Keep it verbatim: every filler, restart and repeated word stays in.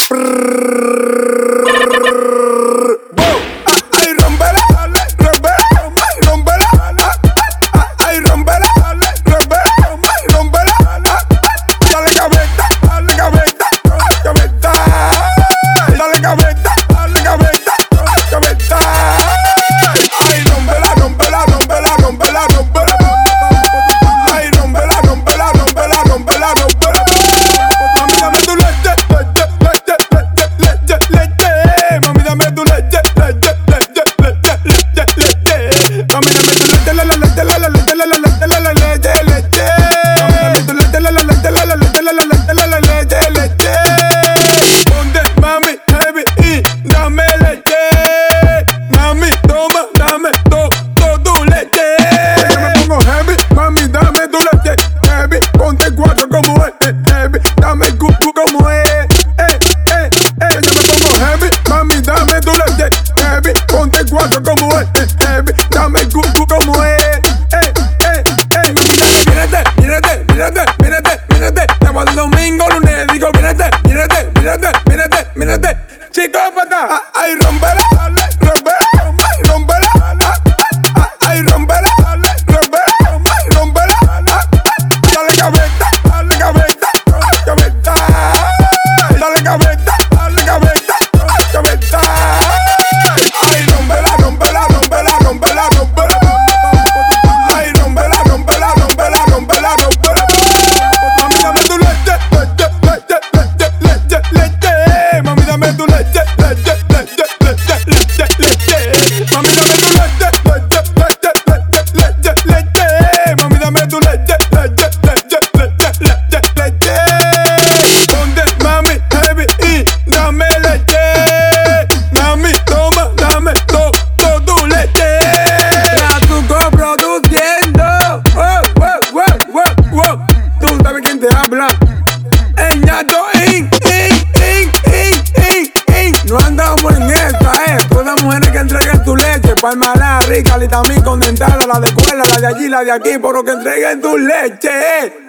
Ay, rompela, rompela, rompela. Ay, rompela, rompela, rompela. Dale cabeza, dale cabeza, cabeza. Dale cabeza, dale cabeza, cabeza. Ay, rompela, rompela, rompela, rompela, rompela. Ay, rompela, rompela, rompela, rompela, rompela. Mami, dame tu leche, leche, leche, leche, leche. Mami, dame tu leche, leche, leche, leche, leche, leche. Mami, dame tu leche, la la leche, la la leche, la la leche, la la leche, leche. Mami, dame tu leche, la la leche, la la leche, la la leche, la la leche, leche. Ponte, mami, heavy y dame leche. Mami, toma, dame todo, todo tu leche. Yo me pongo heavy, mami, dame tu leche. Heavy, ponte cuatro como es, eh, heavy, dame el cucu como es. Eh, eh, eh, yo me pongo heavy, mami, dame tu leche. Heavy, ponte cuatro como es, eh, heavy, dame el cucu como es. Eh, eh, eh, mírate, mírate, mírate, mírate, mírate. Sábado, domingo, lunes, digo, mírate, mírate, mírate, mírate, mírate. Psicópata, ay, rompela, rompela, rompela. Ay, rompela, rompela, rompela. Dale cabeza, dale cabeza, cabeza. Dale cabeza, dale cabeza, cabeza. Ay, rompela, rompela, rompela, rompela, rompela. Ay, rompela, rompela, rompela, rompela, rompela. Mami, dame tu leche, leche, leche, leche, leche. Mami, dame tu leche, leche, leche, leche, leche, leche. Mami, dame tu leche, leche, leche, leche, leche. Mami, dame tu leche, leche, leche, leche, leche, leche. Ponte, mami, heavy y dame leche. Mami, toma, dame todo, todo tu leche. Tratuco produciendo. Wow, wow, wow, wow, wow. Tú sabes quién te habla. El ñato, in, in, in, in, in, in. No andamos en esta, eh. Todas las mujeres que entreguen tu leche. Palmala, rica, vitamina condentada. La de escuela, la de allí, la de aquí. Por lo que entreguen tu leche, eh.